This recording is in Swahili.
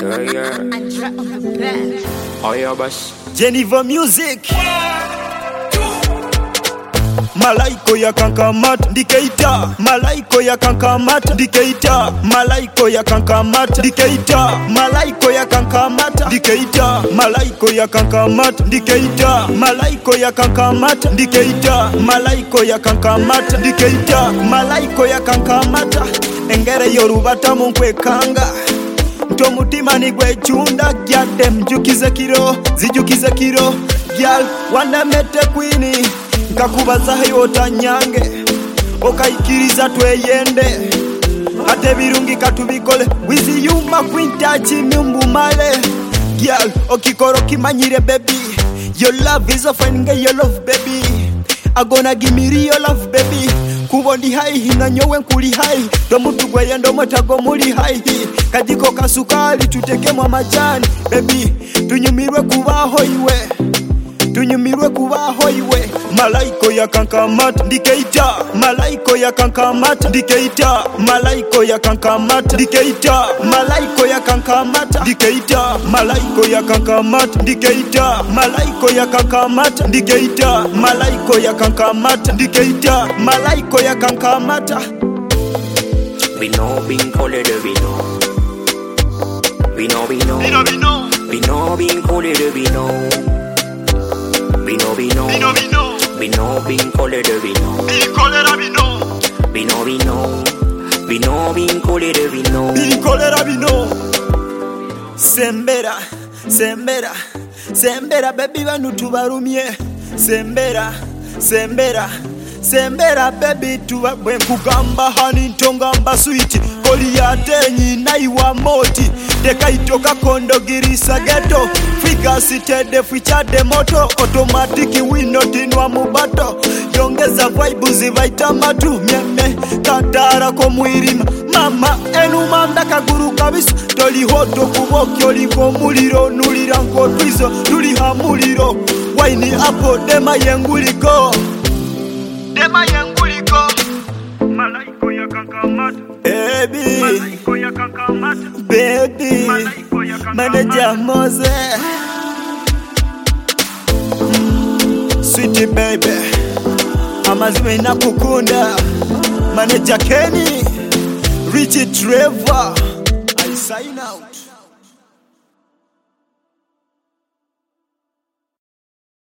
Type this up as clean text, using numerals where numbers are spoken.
Oh yeah, boss. Geneva Music. Malaiko ya kankamat ndikeita, malaiko ya kankamat ndikeita, malaiko ya kankamat ndikeita, malaiko ya kankamat ndikeita, malaiko ya kankamat ndikeita, malaiko ya kankamat ndikeita, malaiko ya kankamat ndikeita, malaiko ya kankamat engere yorubata munkwekanga nto mutima nigwechunda gyadde mjukize kiro zijukize kiro gyal wandamete kwini nkakubaza hayota nyange okayikiriza tweyende ate birungi katubikole wizi yuma kwintachi mimbumale gyal okikoro kimanyire baby your love is a fine girl your love baby I gonna give me real love baby kubondi hai hina nyowe nkuli hai domutu gweyendo motago muli hai kajiko kasukali tutekemwa majani baby tunyumirwe kubaho iwe tunyumirwe kubaho iwe malaiko ya kankamat ndikeita malaiko ya kankamat ndikeita malaiko ya kankamat ndikeita malaiko ya kankamat ndikeita malaiko ya kankamat ndikeita malaiko ya kankamat ndikeita malaiko ya kankamat ndikeita malaiko ya kankamat We know being called the we know. We know being called the we know. We know being called the we know. Being called we know. Sembera, sembera, sembera baby banu tubarumye. Sembera, sembera, sembera baby tuba bwe kugamba hani ntongamba sweet. Koli yatenyi naiwa moti. Dekaitoka kondo girisa ghetto. Fika sitede fichade moto. Automatic winot inwa mubato. Yongeza vibe zivaita matu. Myeme katara komwirima. Mama enu manda kaguru kabiso. Toli hoto kuboki oliko muliro. Nulira nkotwizo nuli hamuliro. Waini apo dema yenguliko. Dema yenguliko. Malaiko ya kankamat. Baby, malaiko ya kankamat. Baby, manager Mose. Sweetie baby, amazime nakukunda. Manager Kenny, Richie Trevor. I sign